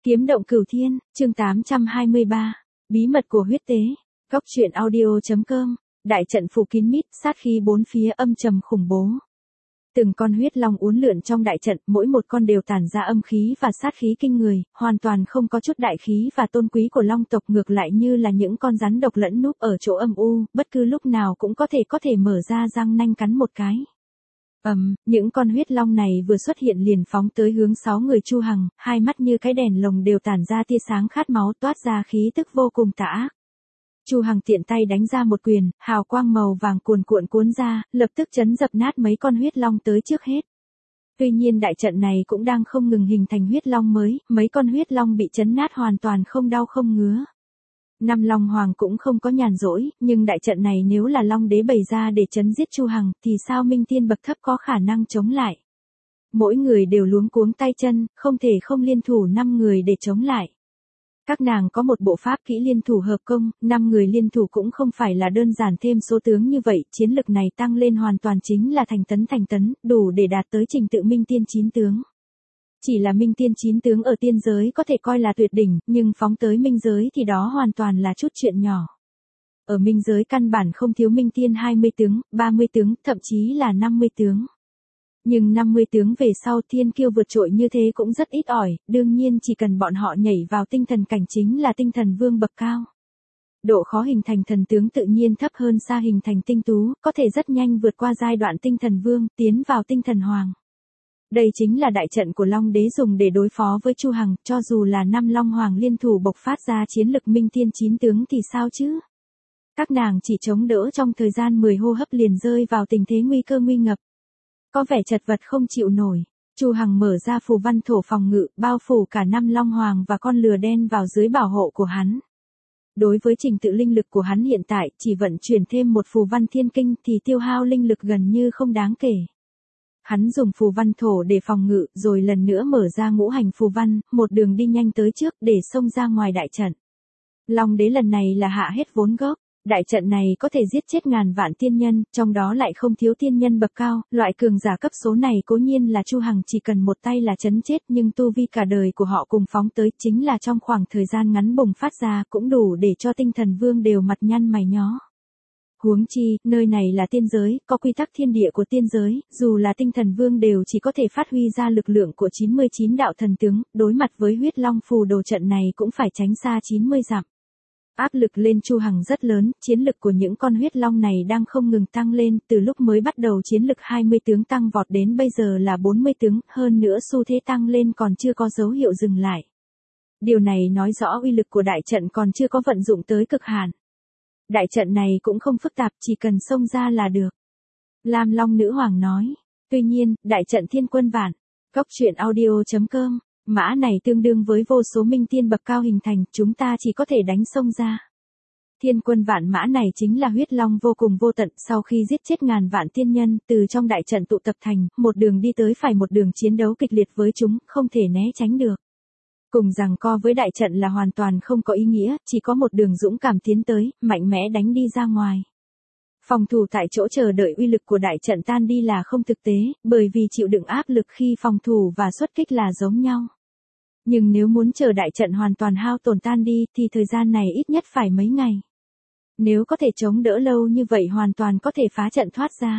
Kiếm động cửu thiên, chương 823. Bí mật của huyết tế. Góc truyện audio.com. Đại trận phủ kín mít, sát khí bốn phía âm trầm khủng bố. Từng con huyết long uốn lượn trong đại trận, mỗi một con đều tản ra âm khí và sát khí kinh người, hoàn toàn không có chút đại khí và tôn quý của long tộc, ngược lại như là những con rắn độc lẫn núp ở chỗ âm u, bất cứ lúc nào cũng có thể mở ra răng nanh cắn một cái. Những con huyết long này vừa xuất hiện liền phóng tới hướng 6 người Chu Hằng, hai mắt như cái đèn lồng đều tản ra tia sáng khát máu, toát ra khí tức vô cùng tà ác. Chu Hằng tiện tay đánh ra một quyền, hào quang màu vàng cuồn cuộn cuốn ra, lập tức chấn dập nát mấy con huyết long tới trước hết. Tuy nhiên đại trận này cũng đang không ngừng hình thành huyết long mới, mấy con huyết long bị chấn nát hoàn toàn không đau không ngứa. Năm Long Hoàng cũng không có nhàn rỗi, nhưng đại trận này nếu là Long Đế bày ra để chấn giết Chu Hằng, thì sao Minh Tiên bậc thấp có khả năng chống lại? Mỗi người đều luống cuống tay chân, không thể không liên thủ 5 người để chống lại. Các nàng có một bộ pháp kỹ liên thủ hợp công, 5 người liên thủ cũng không phải là đơn giản thêm số tướng như vậy, chiến lực này tăng lên hoàn toàn chính là thành tấn, đủ để đạt tới trình tự Minh Tiên 9 tướng. Chỉ là Minh Tiên 9 tướng ở tiên giới có thể coi là tuyệt đỉnh, nhưng phóng tới minh giới thì đó hoàn toàn là chút chuyện nhỏ. Ở minh giới căn bản không thiếu Minh Tiên 20 tướng, 30 tướng, thậm chí là 50 tướng. Nhưng 50 tướng về sau thiên kiêu vượt trội như thế cũng rất ít ỏi, đương nhiên chỉ cần bọn họ nhảy vào tinh thần cảnh chính là tinh thần vương bậc cao. Độ khó hình thành thần tướng tự nhiên thấp hơn xa hình thành tinh tú, có thể rất nhanh vượt qua giai đoạn tinh thần vương, tiến vào tinh thần hoàng. Đây chính là đại trận của Long Đế dùng để đối phó với Chu Hằng, cho dù là 5 Long Hoàng liên thủ bộc phát ra chiến lực Minh Tiên 9 tướng thì sao chứ? Các nàng chỉ chống đỡ trong thời gian 10 hô hấp liền rơi vào tình thế nguy cơ nguy ngập. Có vẻ chật vật không chịu nổi. Chu Hằng mở ra phù văn thổ phòng ngự, bao phủ cả 5 Long Hoàng và con lừa đen vào dưới bảo hộ của hắn. Đối với trình tự linh lực của hắn hiện tại, chỉ vận chuyển thêm một phù văn thiên kinh thì tiêu hao linh lực gần như không đáng kể. Hắn dùng phù văn thổ để phòng ngự, rồi lần nữa mở ra ngũ hành phù văn, một đường đi nhanh tới trước để xông ra ngoài đại trận. Long Đế lần này là hạ hết vốn gốc. Đại trận này có thể giết chết ngàn vạn tiên nhân, trong đó lại không thiếu tiên nhân bậc cao, loại cường giả cấp số này cố nhiên là Chu Hằng chỉ cần một tay là chấn chết, nhưng tu vi cả đời của họ cùng phóng tới, chính là trong khoảng thời gian ngắn bùng phát ra cũng đủ để cho tinh thần vương đều mặt nhăn mày nhó. Huống chi, nơi này là tiên giới, có quy tắc thiên địa của tiên giới, dù là tinh thần vương đều chỉ có thể phát huy ra lực lượng của 99 đạo thần tướng, đối mặt với huyết long phù đồ trận này cũng phải tránh xa 90 dặm. Áp lực lên Chu Hằng rất lớn, chiến lực của những con huyết long này đang không ngừng tăng lên, từ lúc mới bắt đầu chiến lực 20 tướng tăng vọt đến bây giờ là 40 tướng, hơn nữa xu thế tăng lên còn chưa có dấu hiệu dừng lại. Điều này nói rõ uy lực của đại trận còn chưa có vận dụng tới cực hạn. Đại trận này cũng không phức tạp, chỉ cần xông ra là được. Lam Long Nữ Hoàng nói. Tuy nhiên, đại trận thiên quân vạn. Góc truyện audio.com. Mã này tương đương với vô số minh tiên bậc cao hình thành, chúng ta chỉ có thể đánh xông ra. Thiên quân vạn mã này chính là huyết long vô cùng vô tận, sau khi giết chết ngàn vạn tiên nhân, từ trong đại trận tụ tập thành, một đường đi tới phải một đường chiến đấu kịch liệt với chúng, không thể né tránh được. Cùng giằng co với đại trận là hoàn toàn không có ý nghĩa, chỉ có một đường dũng cảm tiến tới, mạnh mẽ đánh đi ra ngoài. Phòng thủ tại chỗ chờ đợi uy lực của đại trận tan đi là không thực tế, bởi vì chịu đựng áp lực khi phòng thủ và xuất kích là giống nhau. Nhưng nếu muốn chờ đại trận hoàn toàn hao tổn tan đi thì thời gian này ít nhất phải mấy ngày. Nếu có thể chống đỡ lâu như vậy hoàn toàn có thể phá trận thoát ra.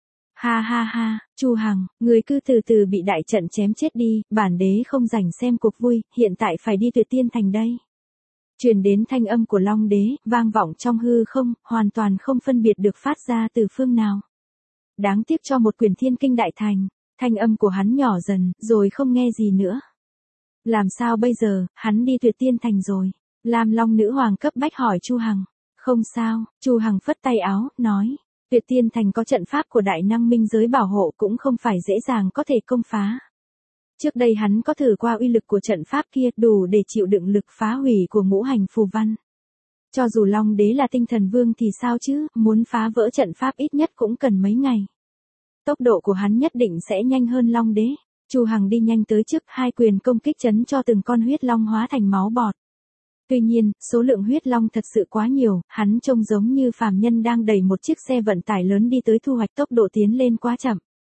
Ha, Chu Hằng, người cứ từ từ bị đại trận chém chết đi, bản đế không rảnh xem cuộc vui, hiện tại phải đi Tuyệt Tiên Thành đây. Truyền đến thanh âm của Long Đế, vang vọng trong hư không, hoàn toàn không phân biệt được phát ra từ phương nào. Đáng tiếc cho một quyển thiên kinh đại thành, thanh âm của hắn nhỏ dần, rồi không nghe gì nữa. Làm sao bây giờ, hắn đi Tuyệt Tiên Thành rồi. Lam Long Nữ Hoàng cấp bách hỏi Chu Hằng. Không sao, Chu Hằng phất tay áo, nói. Tuyệt Tiên Thành có trận pháp của đại năng minh giới bảo hộ cũng không phải dễ dàng có thể công phá. Trước đây hắn có thử qua uy lực của trận pháp kia, đủ để chịu đựng lực phá hủy của ngũ hành phù văn. Cho dù Long Đế là tinh thần vương thì sao chứ, muốn phá vỡ trận pháp ít nhất cũng cần mấy ngày. Tốc độ của hắn nhất định sẽ nhanh hơn Long Đế. Chu Hằng đi nhanh tới trước, hai quyền công kích chấn cho từng con huyết long hóa thành máu bọt. Tuy nhiên, số lượng huyết long thật sự quá nhiều, hắn trông giống như phàm nhân đang đẩy một chiếc xe vận tải lớn đi tới thu hoạch, tốc độ tiến lên quá chậm.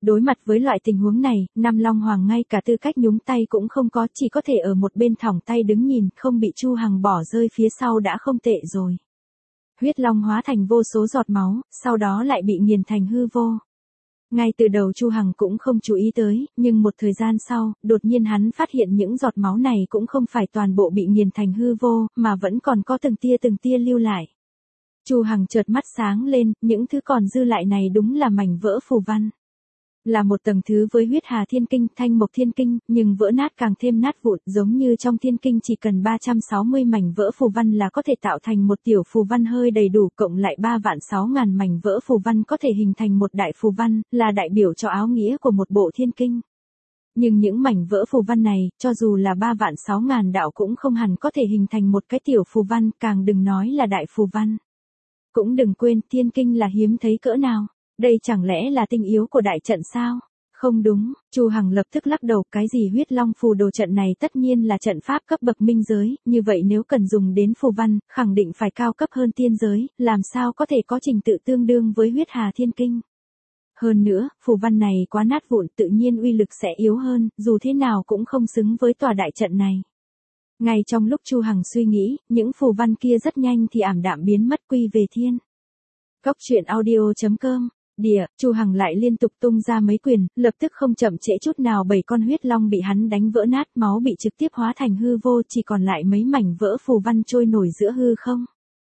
Đối mặt với loại tình huống này, Nam Long Hoàng ngay cả tư cách nhúng tay cũng không có, chỉ có thể ở một bên thõng tay đứng nhìn, không bị Chu Hằng bỏ rơi phía sau đã không tệ rồi. Huyết long hóa thành vô số giọt máu, sau đó lại bị nghiền thành hư vô. Ngay từ đầu Chu Hằng cũng không chú ý tới, nhưng một thời gian sau, đột nhiên hắn phát hiện những giọt máu này cũng không phải toàn bộ bị nghiền thành hư vô, mà vẫn còn có từng tia lưu lại. Chu Hằng chợt mắt sáng lên, những thứ còn dư lại này đúng là mảnh vỡ phù văn. Là một tầng thứ với huyết hà thiên kinh, thanh mộc thiên kinh, nhưng vỡ nát càng thêm nát vụn, giống như trong thiên kinh chỉ cần 360 mảnh vỡ phù văn là có thể tạo thành một tiểu phù văn hơi đầy đủ, cộng lại 3.600.000 mảnh vỡ phù văn có thể hình thành một đại phù văn, là đại biểu cho áo nghĩa của một bộ thiên kinh. Nhưng những mảnh vỡ phù văn này, cho dù là 3.600.000 đạo cũng không hẳn có thể hình thành một cái tiểu phù văn, càng đừng nói là đại phù văn. Cũng đừng quên, thiên kinh là hiếm thấy cỡ nào. Đây chẳng lẽ là tinh yếu của đại trận sao? Không đúng, Chu Hằng lập tức lắc đầu, cái gì huyết long phù đồ trận này tất nhiên là trận pháp cấp bậc minh giới, như vậy nếu cần dùng đến phù văn, khẳng định phải cao cấp hơn tiên giới, làm sao có thể có trình tự tương đương với huyết hà thiên kinh. Hơn nữa, phù văn này quá nát vụn, tự nhiên uy lực sẽ yếu hơn, dù thế nào cũng không xứng với tòa đại trận này. Ngay trong lúc Chu Hằng suy nghĩ, những phù văn kia rất nhanh thì ảm đạm biến mất quy về thiên. Cốc truyện audio.com Chu Hằng lại liên tục tung ra mấy quyền, lập tức không chậm trễ chút nào 7 con huyết long bị hắn đánh vỡ nát, máu bị trực tiếp hóa thành hư vô, chỉ còn lại mấy mảnh vỡ phù văn trôi nổi giữa hư không.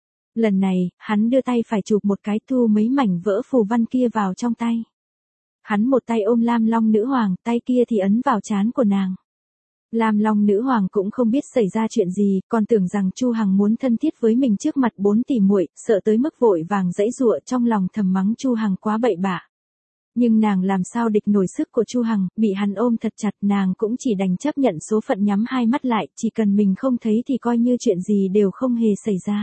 Lần này, hắn đưa tay phải chụp một cái, thu mấy mảnh vỡ phù văn kia vào trong tay. Hắn một tay ôm Lam Long nữ hoàng, tay kia thì ấn vào trán của nàng. Lam Long nữ hoàng cũng không biết xảy ra chuyện gì, còn tưởng rằng Chu Hằng muốn thân thiết với mình trước mặt 4 tỷ muội, sợ tới mức vội vàng giãy giụa, trong lòng thầm mắng Chu Hằng quá bậy bạ. Nhưng nàng làm sao địch nổi sức của Chu Hằng, bị hắn ôm thật chặt, nàng cũng chỉ đành chấp nhận số phận, nhắm hai mắt lại, chỉ cần mình không thấy thì coi như chuyện gì đều không hề xảy ra.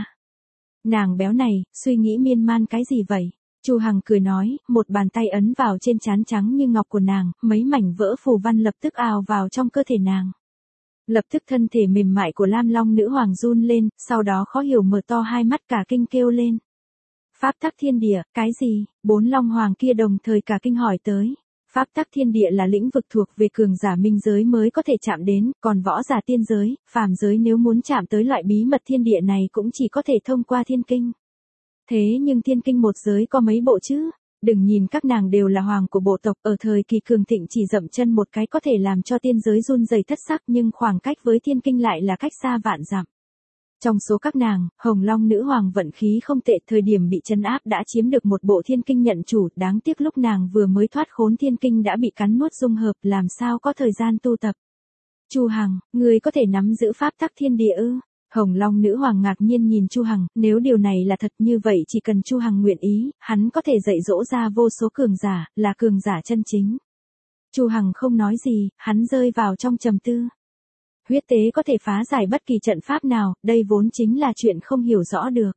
Nàng béo này, suy nghĩ miên man cái gì vậy? Chu Hằng cười nói, một bàn tay ấn vào trên trán trắng như ngọc của nàng, mấy mảnh vỡ phù văn lập tức ào vào trong cơ thể nàng. Lập tức thân thể mềm mại của Lam Long nữ hoàng run lên, sau đó khó hiểu mở to hai mắt cả kinh kêu lên. Pháp tắc thiên địa, cái gì? 4 long hoàng kia đồng thời cả kinh hỏi tới. Pháp tắc thiên địa là lĩnh vực thuộc về cường giả minh giới mới có thể chạm đến, còn võ giả tiên giới, phàm giới nếu muốn chạm tới loại bí mật thiên địa này cũng chỉ có thể thông qua thiên kinh. Thế nhưng thiên kinh một giới có mấy bộ chứ? Đừng nhìn các nàng đều là hoàng của bộ tộc, ở thời kỳ cường thịnh chỉ dậm chân một cái có thể làm cho tiên giới run rẩy thất sắc, nhưng khoảng cách với thiên kinh lại là cách xa vạn dặm. Trong số các nàng, Hồng Long nữ hoàng vận khí không tệ, thời điểm bị trấn áp đã chiếm được một bộ thiên kinh nhận chủ, đáng tiếc lúc nàng vừa mới thoát khốn thiên kinh đã bị cắn nuốt dung hợp, làm sao có thời gian tu tập. Chu Hằng, ngươi có thể nắm giữ pháp tắc thiên địa ư? Hồng Long nữ hoàng ngạc nhiên nhìn Chu Hằng, nếu điều này là thật như vậy chỉ cần Chu Hằng nguyện ý, hắn có thể dạy dỗ ra vô số cường giả, là cường giả chân chính. Chu Hằng không nói gì, hắn rơi vào trong trầm tư. Huyết tế có thể phá giải bất kỳ trận pháp nào, đây vốn chính là chuyện không hiểu rõ được.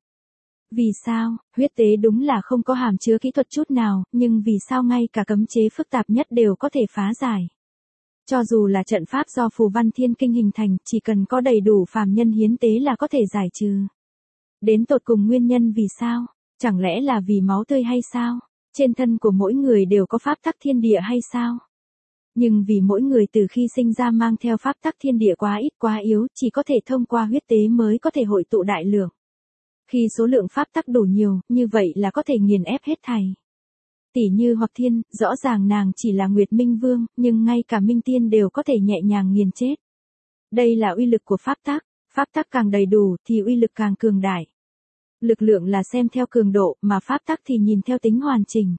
Vì sao, huyết tế đúng là không có hàm chứa kỹ thuật chút nào, nhưng vì sao ngay cả cấm chế phức tạp nhất đều có thể phá giải. Cho dù là trận pháp do phù văn thiên kinh hình thành, chỉ cần có đầy đủ phàm nhân hiến tế là có thể giải trừ. Đến tột cùng nguyên nhân vì sao? Chẳng lẽ là vì máu tươi hay sao? Trên thân của mỗi người đều có pháp tắc thiên địa hay sao? Nhưng vì mỗi người từ khi sinh ra mang theo pháp tắc thiên địa quá ít quá yếu, chỉ có thể thông qua huyết tế mới có thể hội tụ đại lượng. Khi số lượng pháp tắc đủ nhiều, như vậy là có thể nghiền ép hết thảy. Tỷ như Hoặc Thiên, rõ ràng nàng chỉ là Nguyệt Minh Vương, nhưng ngay cả Minh Tiên đều có thể nhẹ nhàng nghiền chết. Đây là uy lực của pháp tắc càng đầy đủ thì uy lực càng cường đại. Lực lượng là xem theo cường độ, mà pháp tắc thì nhìn theo tính hoàn chỉnh.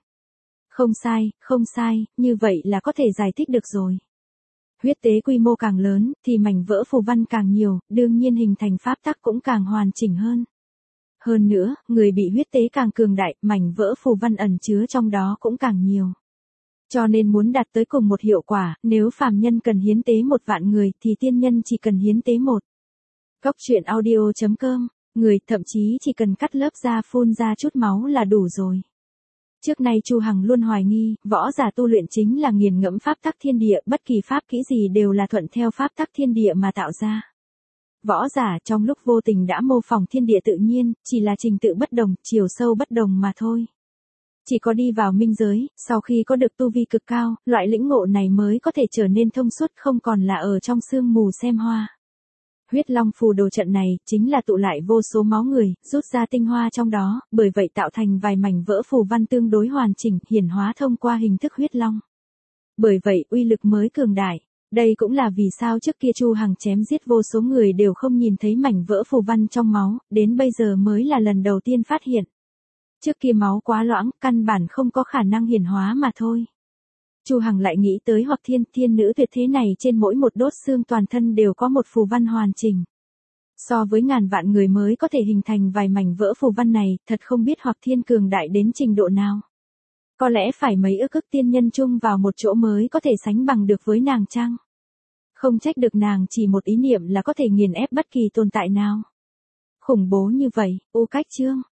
Không sai, như vậy là có thể giải thích được rồi. Huyết tế quy mô càng lớn, thì mảnh vỡ phù văn càng nhiều, đương nhiên hình thành pháp tắc cũng càng hoàn chỉnh hơn. Hơn nữa, người bị huyết tế càng cường đại, mảnh vỡ phù văn ẩn chứa trong đó cũng càng nhiều. Cho nên muốn đạt tới cùng một hiệu quả, nếu phàm nhân cần hiến tế 1 vạn người, thì tiên nhân chỉ cần hiến tế 1. Cốc truyện audio.com, người thậm chí chỉ cần cắt lớp da phun ra chút máu là đủ rồi. Trước nay Chu Hằng luôn hoài nghi, võ giả tu luyện chính là nghiền ngẫm pháp tắc thiên địa, bất kỳ pháp kỹ gì đều là thuận theo pháp tắc thiên địa mà tạo ra. Võ giả trong lúc vô tình đã mô phỏng thiên địa tự nhiên, chỉ là trình tự bất đồng, chiều sâu bất đồng mà thôi. Chỉ có đi vào minh giới, sau khi có được tu vi cực cao, loại lĩnh ngộ này mới có thể trở nên thông suốt, không còn là ở trong sương mù xem hoa. Huyết Long phù đồ trận này chính là tụ lại vô số máu người, rút ra tinh hoa trong đó, bởi vậy tạo thành vài mảnh vỡ phù văn tương đối hoàn chỉnh, hiển hóa thông qua hình thức huyết long. Bởi vậy uy lực mới cường đại. Đây cũng là vì sao trước kia Chu Hằng chém giết vô số người đều không nhìn thấy mảnh vỡ phù văn trong máu, đến bây giờ mới là lần đầu tiên phát hiện. Trước kia máu quá loãng, căn bản không có khả năng hiển hóa mà thôi. Chu Hằng lại nghĩ tới Hoặc Thiên nữ tuyệt thế này trên mỗi một đốt xương toàn thân đều có một phù văn hoàn chỉnh. So với ngàn vạn người mới có thể hình thành vài mảnh vỡ phù văn này, thật không biết Hoặc Thiên cường đại đến trình độ nào. Có lẽ phải mấy ức tiên nhân chung vào một chỗ mới có thể sánh bằng được với nàng chăng? Không trách được nàng chỉ một ý niệm là có thể nghiền ép bất kỳ tồn tại nào. Khủng bố như vậy, cách chương.